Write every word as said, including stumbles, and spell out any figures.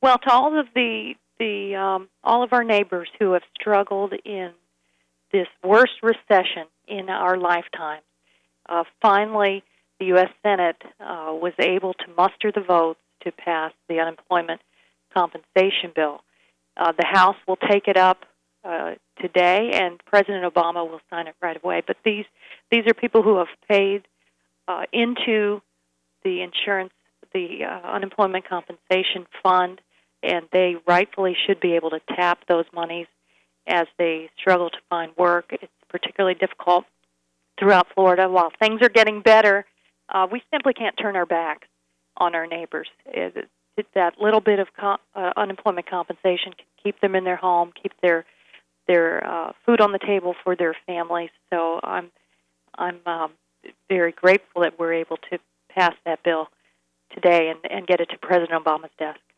Well, to all of the the um, all of our neighbors who have struggled in this worst recession in our lifetime, uh, finally the U S. Senate uh, was able to muster the votes to pass the unemployment compensation bill. Uh, the House will take it up uh, today, and President Obama will sign it right away. But these these are people who have paid uh, into the insurance, the uh, unemployment compensation fund, and they rightfully should be able to tap those monies as they struggle to find work. It's particularly difficult throughout Florida. While things are getting better, uh, we simply can't turn our backs on our neighbors. It, it, that little bit of co- uh, unemployment compensation can keep them in their home, keep their their uh, food on the table for their families. So I'm I'm um, very grateful that we're able to pass that bill today and, and get it to President Obama's desk.